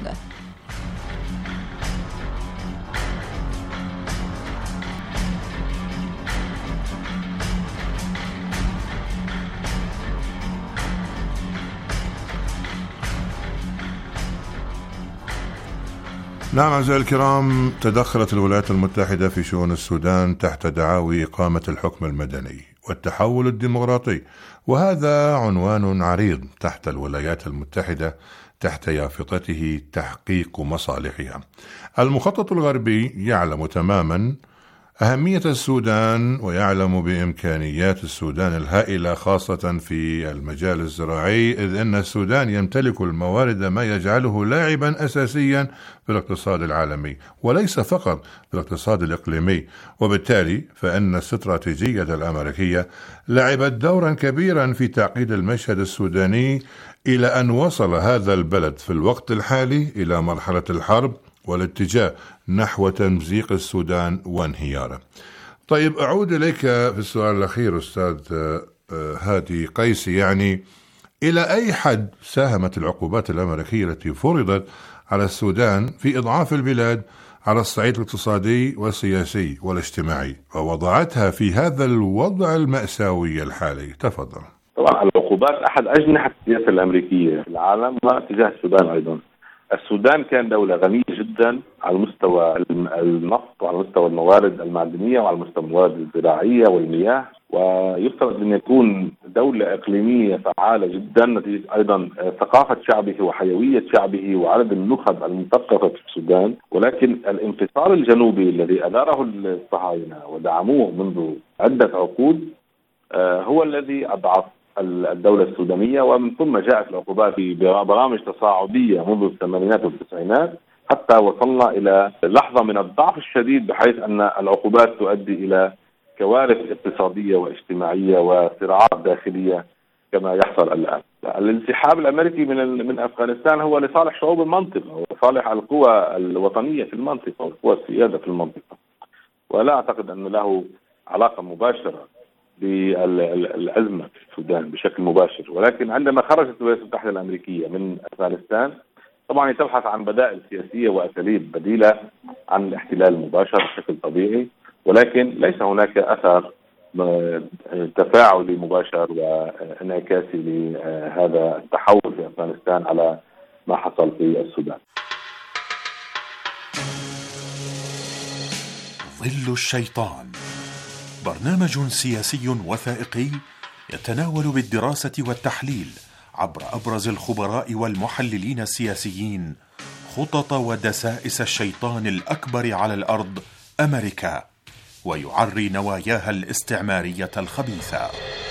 نعم أعزائي الكرام، تدخلت الولايات المتحدة في شؤون السودان تحت دعاوي إقامة الحكم المدني والتحول الديمقراطي، وهذا عنوان عريض تحت الولايات المتحدة تحت يافطته تحقيق مصالحها. المخطط الغربي يعلم تماما أهمية السودان ويعلم بإمكانيات السودان الهائلة خاصة في المجال الزراعي، إذ أن السودان يمتلك الموارد ما يجعله لاعبا أساسيا في الاقتصاد العالمي وليس فقط في الاقتصاد الإقليمي، وبالتالي فإن الاستراتيجية الأمريكية لعبت دورا كبيرا في تعقيد المشهد السوداني إلى أن وصل هذا البلد في الوقت الحالي إلى مرحلة الحرب والاتجاه نحو تمزيق السودان وانهياره. طيب أعود إليك في السؤال الأخير أستاذ هادي قيسي، يعني إلى أي حد ساهمت العقوبات الأمريكية التي فرضت على السودان في إضعاف البلاد على الصعيد الاقتصادي والسياسي والاجتماعي ووضعتها في هذا الوضع المأساوي الحالي؟ تفضل. طبعا العقوبات أحد أجنحة السياسة الأمريكية في العالم واتجاه السودان أيضا. السودان كان دولة غنية جدا على مستوى النفط وعلى مستوى الموارد المعدنية وعلى مستوى الموارد الزراعية والمياه، ويفترض أن يكون دولة إقليمية فعالة جدا نتيجة أيضا ثقافة شعبه وحيوية شعبه وعدد النخب المثقفة في السودان. ولكن الانفصال الجنوبي الذي أداره الصهاينة ودعموه منذ عدة عقود هو الذي أضعف الدولة السودانية، ومن ثم جاءت العقوبات ببرامج تصاعدية منذ الثمانينات والتسعينات حتى وصلنا إلى لحظة من الضعف الشديد، بحيث أن العقوبات تؤدي إلى كوارث اقتصادية واجتماعية وصراعات داخلية كما يحصل الآن. الانسحاب الأمريكي من أفغانستان هو لصالح شعوب المنطقة وصالح القوى الوطنية في المنطقة والقوى السيادة في المنطقة، ولا أعتقد أن له علاقة مباشرة بالأزمة في السودان بشكل مباشر. ولكن عندما خرجت الولايات المتحدة الأمريكية من أفغانستان طبعا تبحث عن بدائل سياسية وأساليب بديلة عن الاحتلال المباشر بشكل طبيعي، ولكن ليس هناك أثر تفاعلي مباشر وانعكاسي لهذا التحول في أفغانستان على ما حصل في السودان. ظل الشيطان، برنامج سياسي وثائقي يتناول بالدراسة والتحليل عبر أبرز الخبراء والمحللين السياسيين خطط ودسائس الشيطان الأكبر على الأرض أمريكا، ويعري نواياها الاستعمارية الخبيثة.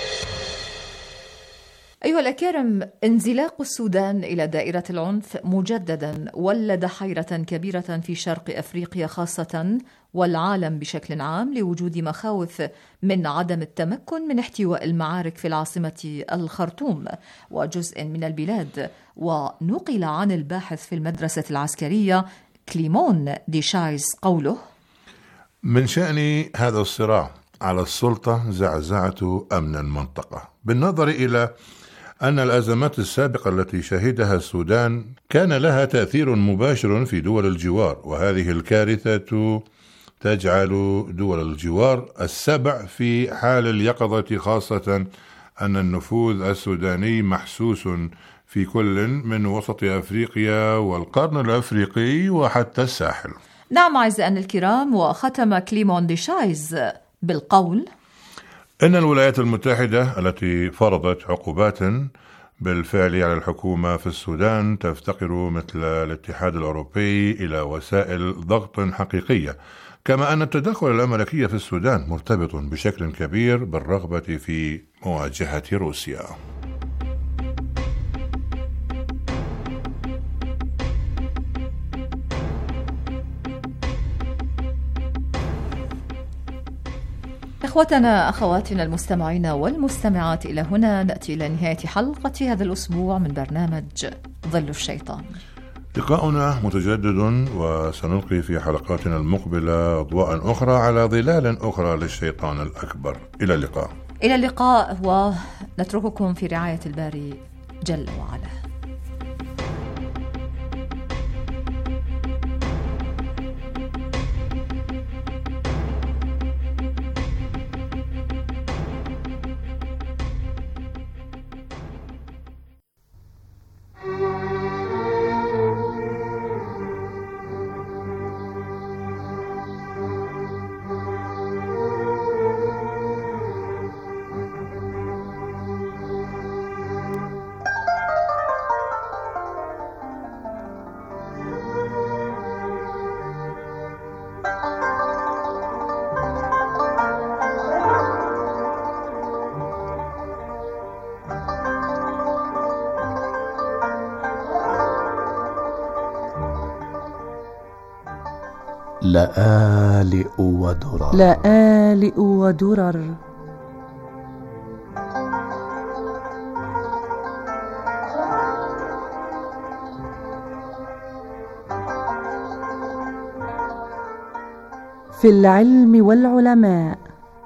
أيها الأكارم، انزلاق السودان إلى دائرة العنف مجددا ولد حيرة كبيرة في شرق أفريقيا خاصة والعالم بشكل عام، لوجود مخاوف من عدم التمكن من احتواء المعارك في العاصمة الخرطوم وجزء من البلاد. ونقل عن الباحث في المدرسة العسكرية كليمون ديشايز قوله: من شأن هذا الصراع على السلطة زعزعة أمن المنطقة، بالنظر إلى أن الأزمات السابقة التي شهدها السودان كان لها تأثير مباشر في دول الجوار، وهذه الكارثة تجعل دول الجوار السبع في حال اليقظة، خاصة أن النفوذ السوداني محسوس في كل من وسط أفريقيا والقرن الأفريقي وحتى الساحل. نعم أعزائنا الكرام، وختم كليمون ديشايز بالقول: إن الولايات المتحدة التي فرضت عقوبات بالفعل على الحكومة في السودان تفتقر مثل الاتحاد الأوروبي إلى وسائل ضغط حقيقية، كما أن التدخل الأمريكي في السودان مرتبط بشكل كبير بالرغبة في مواجهة روسيا. إخوتنا أخواتنا المستمعين والمستمعات، إلى هنا نأتي إلى نهاية حلقة هذا الأسبوع من برنامج ظل الشيطان. لقاؤنا متجدد، وسنلقي في حلقاتنا المقبلة أضواء أخرى على ظلال أخرى للشيطان الأكبر. إلى اللقاء. إلى اللقاء، ونترككم في رعاية الباري جل وعلا. لآلئ ودرر، لآلئ ودرر، في العلم والعلماء،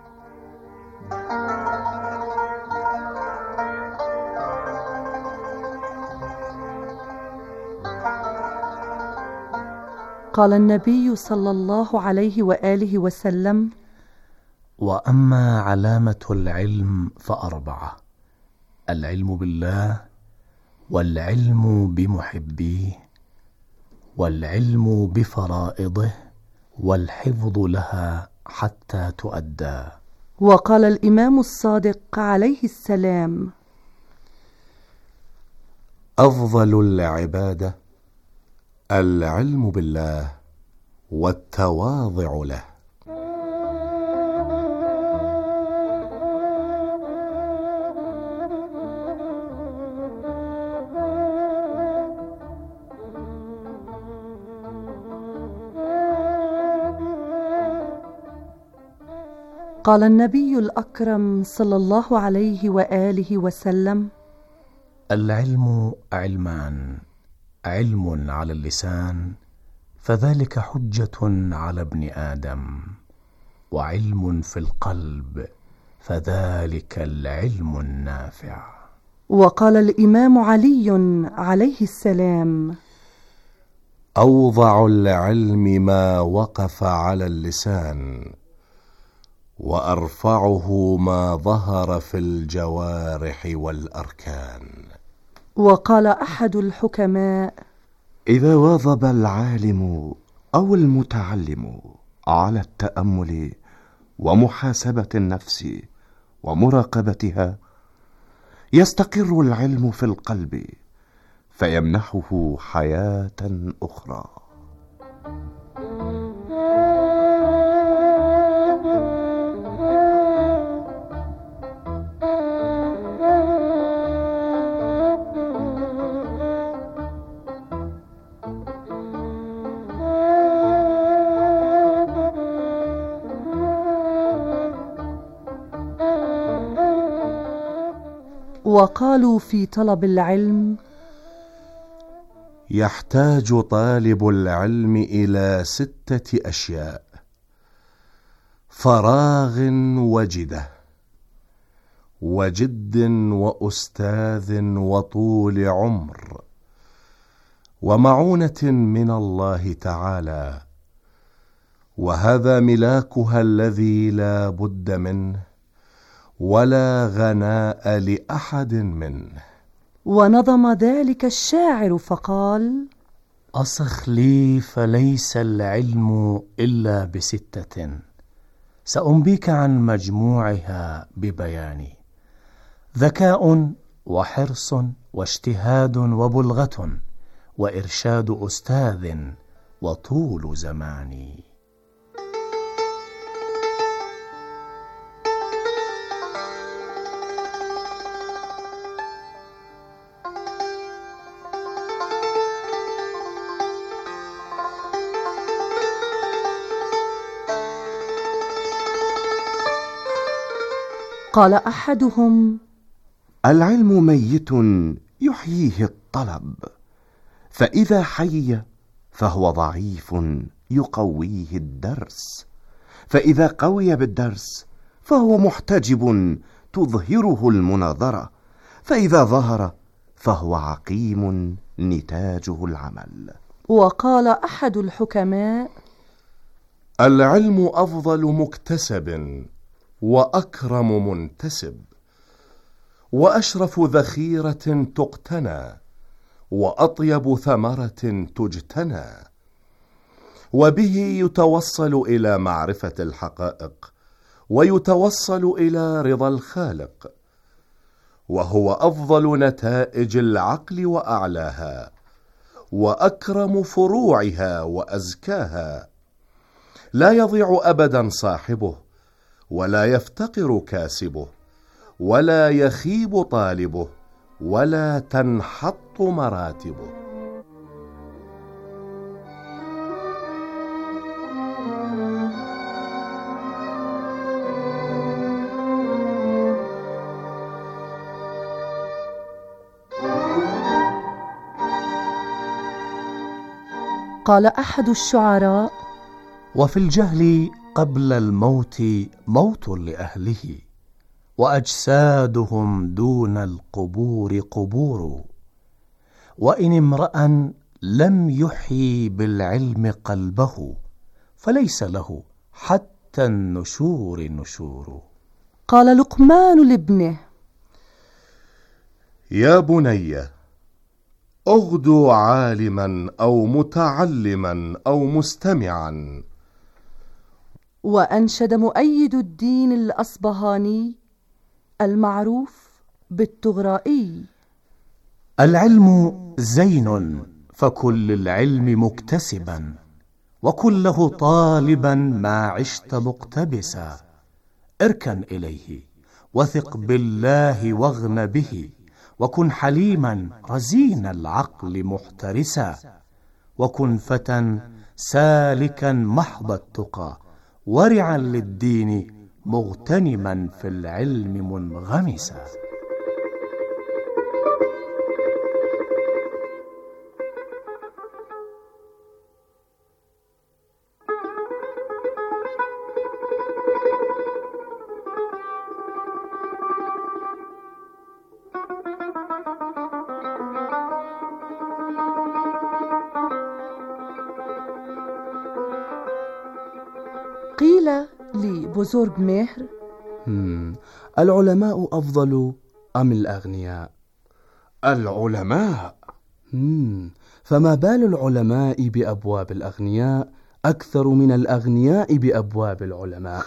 قال النبي صلى الله عليه وآله وسلم: وأما علامة العلم فأربعة: العلم بالله، والعلم بمحبيه، والعلم بفرائضه، والحفظ لها حتى تؤدى. وقال الإمام الصادق عليه السلام: أفضل العبادة العلم بالله والتواضع له. قال النبي الأكرم صلى الله عليه وآله وسلم: العلم علمان، علم على اللسان فذلك حجة على ابن آدم، وعلم في القلب فذلك العلم النافع. وقال الإمام علي عليه السلام: أوضع العلم ما وقف على اللسان، وأرفعه ما ظهر في الجوارح والأركان. وقال أحد الحكماء: إذا واظب العالم أو المتعلم على التأمل ومحاسبة النفس ومراقبتها، يستقر العلم في القلب فيمنحه حياة أخرى. وقالوا في طلب العلم: يحتاج طالب العلم إلى 6 أشياء: فراغ وجدة، وجد وأستاذ وطول عمر، ومعونة من الله تعالى، وهذا ملاكها الذي لا بد منه ولا غناء لأحد منه. ونظم ذلك الشاعر فقال: أصخ لي فليس العلم إلا ب6، سأنبيك عن مجموعها ببياني: ذكاء وحرص واجتهاد وبلغة وإرشاد أستاذ وطول زماني. قال أحدهم: العلم ميت يحييه الطلب، فإذا حي فهو ضعيف يقويه الدرس، فإذا قوي بالدرس فهو محتجب تظهره المناظرة، فإذا ظهر فهو عقيم نتاجه العمل. وقال أحد الحكماء: العلم أفضل مكتسب، وأكرم منتسب، وأشرف ذخيرة تقتنى، وأطيب ثمرة تجتنى، وبه يتوصل إلى معرفة الحقائق، ويتوصل إلى رضا الخالق، وهو أفضل نتائج العقل وأعلاها، وأكرم فروعها وأزكاها. لا يضيع أبدا صاحبه، ولا يفتقر كاسبه، ولا يخيب طالبه، ولا تنحط مراتبه. قال أحد الشعراء: وفي الجهل قبل الموت موت لأهله، وأجسادهم دون القبور قبور، وإن امرأ لم يحيي بالعلم قلبه فليس له حتى النشور نشور. قال لقمان لابنه: يا بني، اغدو عالما أو متعلما أو مستمعا. وأنشد مؤيد الدين الأصبهاني المعروف بالطغرائي: العلم زين، فكن للعلم مكتسبا، وكن له طالبا ما عشت مقتبسا. اركن إليه وثق بالله واغن به، وكن حليما رزين العقل محترسا، وكن فتى سالكا محض التقى، ورعا للدين مغتنما في العلم منغمسا. قيل لبزرج مهر: العلماء أفضل أم الأغنياء؟ العلماء. فما بال العلماء بأبواب الأغنياء أكثر من الأغنياء بأبواب العلماء؟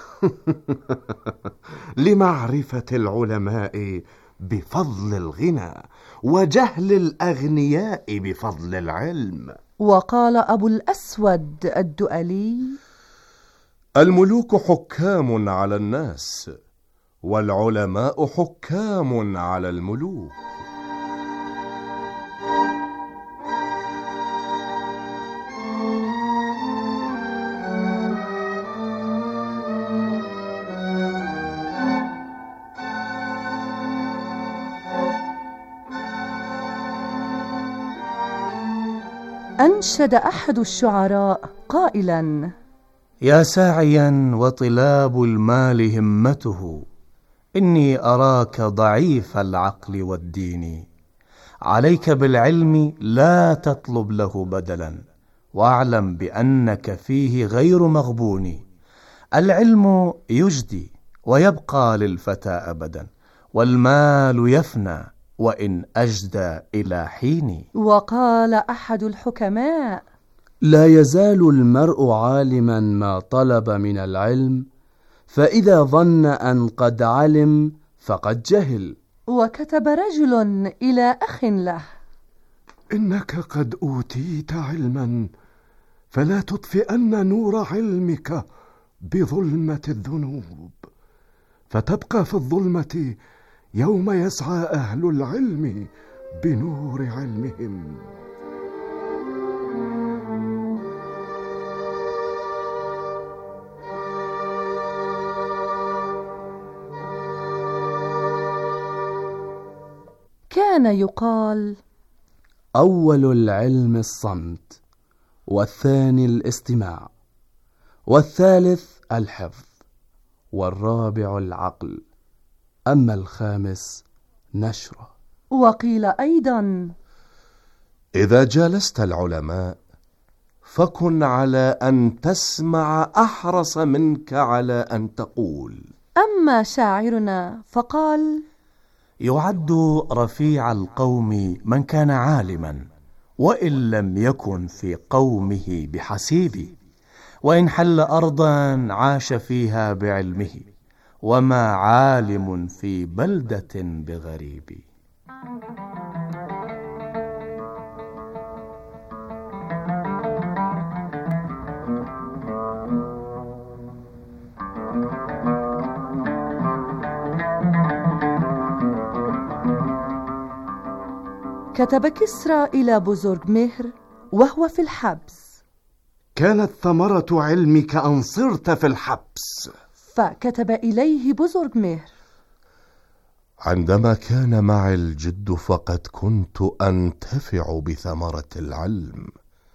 لمعرفة العلماء بفضل الغنى، وجهل الأغنياء بفضل العلم. وقال أبو الأسود الدؤلي: الملوك حكام على الناس، والعلماء حكام على الملوك. أنشد أحد الشعراء قائلا: يا ساعيا وطلاب المال همته، إني أراك ضعيف العقل والدين. عليك بالعلم لا تطلب له بدلا، واعلم بأنك فيه غير مغبون. العلم يجدي ويبقى للفتى أبدا، والمال يفنى وإن أجدى إلى حين. وقال أحد الحكماء: لا يزال المرء عالما ما طلب من العلم، فإذا ظن أن قد علم فقد جهل. وكتب رجل إلى أخ له: إنك قد أوتيت علما، فلا تطفئن نور علمك بظلمة الذنوب، فتبقى في الظلمة يوم يسعى أهل العلم بنور علمهم. كان يقال: أول العلم الصمت، والثاني الاستماع، والثالث الحفظ، والرابع العقل، أما الخامس نشره. وقيل أيضا: إذا جالست العلماء فكن على أن تسمع أحرص منك على أن تقول. أما شاعرنا فقال: يعد رفيع القوم من كان عالما، وإن لم يكن في قومه بحسيب، وإن حل أرضا عاش فيها بعلمه، وما عالم في بلدة بغريب. كتب كسرى إلى بزرج مهر وهو في الحبس: كانت ثمرة علمك أن صرت في الحبس. فكتب إليه بزرج مهر: عندما كان معي الجد فقد كنت أنتفع بثمرة العلم،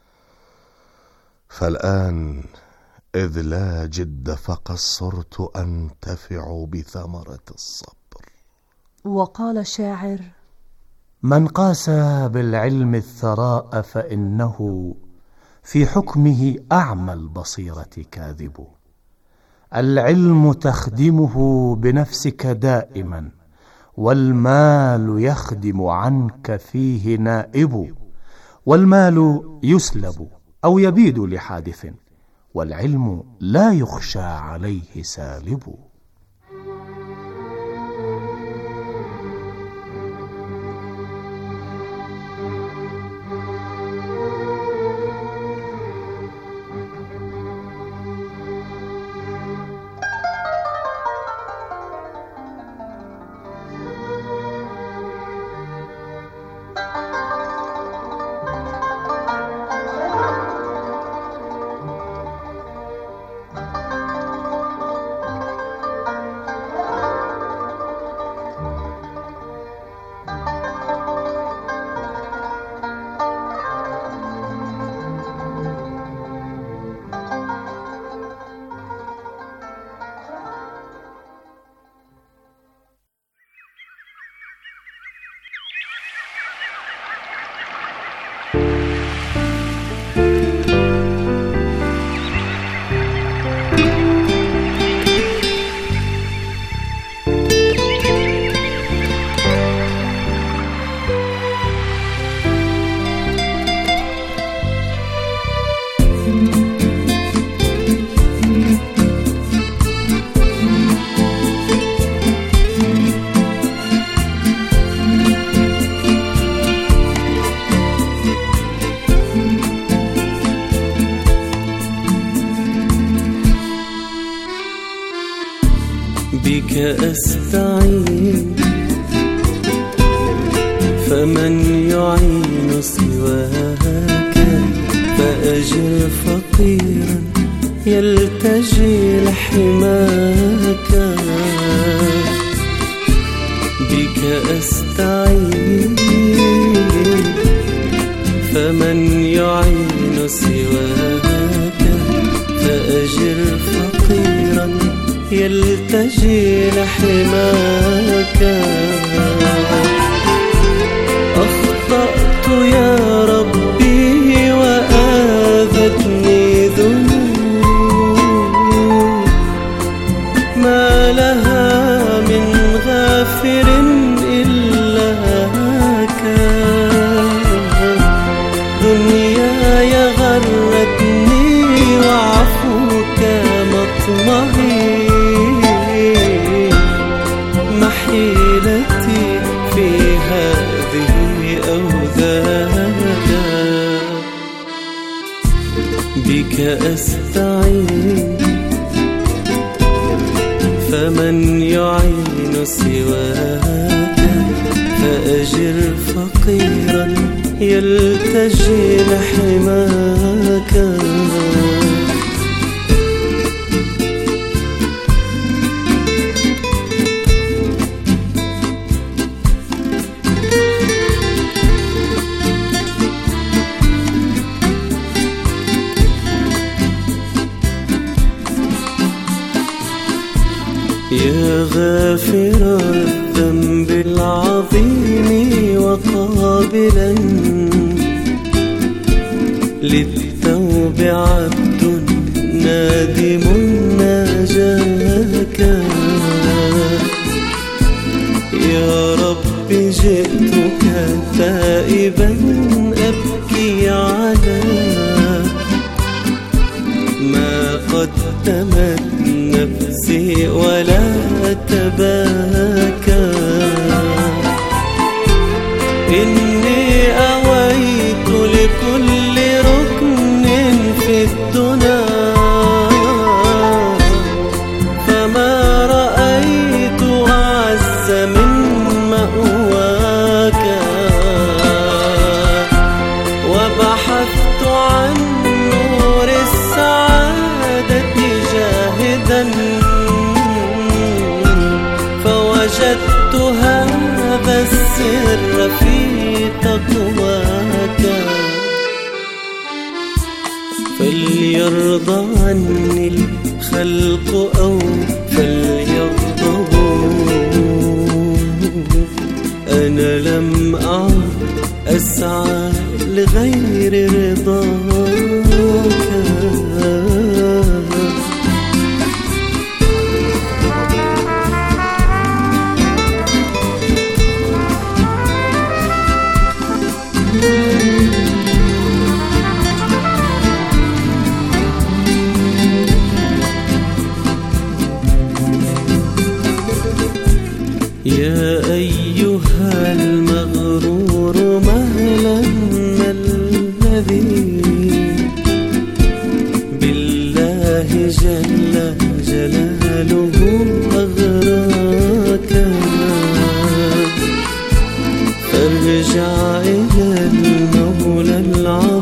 فالآن إذ لا جد فقد صرت أنتفع بثمرة الصبر. وقال الشاعر: من قاس بالعلم الثراء فإنه في حكمه أعمى البصيرة كاذب. العلم تخدمه بنفسك دائما، والمال يخدم عنك فيه نائب، والمال يسلب أو يبيد لحادث، والعلم لا يخشى عليه سالب. بك أستعين فمن يعين سواك، فأجر فقيرا يلتجي لحماك. بك أستعين فمن يعين سواك، فأجر فقيرا يلتجي لحماك. أخطأت يا ربي وآذتني ذنوب، ما لها من غافر إلاك. دنياي غرتني وعفوك مطمعي، محيلتي في هذه أوذاك. بك أستعين فمن يعين سواك، فأجر فقيرا يلتجي لحماك. يا غافر الذنب العظيم وقابلا للتوب عبد نادم ناجاك. يا رب جئتك تائبا أبكي على ما قدمت نفسي ولا تباكى. إني أويت لكل ركن في الدنا، فما رأيت أعز من مأواك. وبحثت عن نور السعادة جاهدا، فوجدت هذا السر في تقواك. فليرضى عني الخلق أو فليغضبوا، أنا لم أعد أسعى لغير رضاك. يا أيها المغرور مهلا ما الذي بالله جل جلاله أغراك فارجع إلى المولى العظيم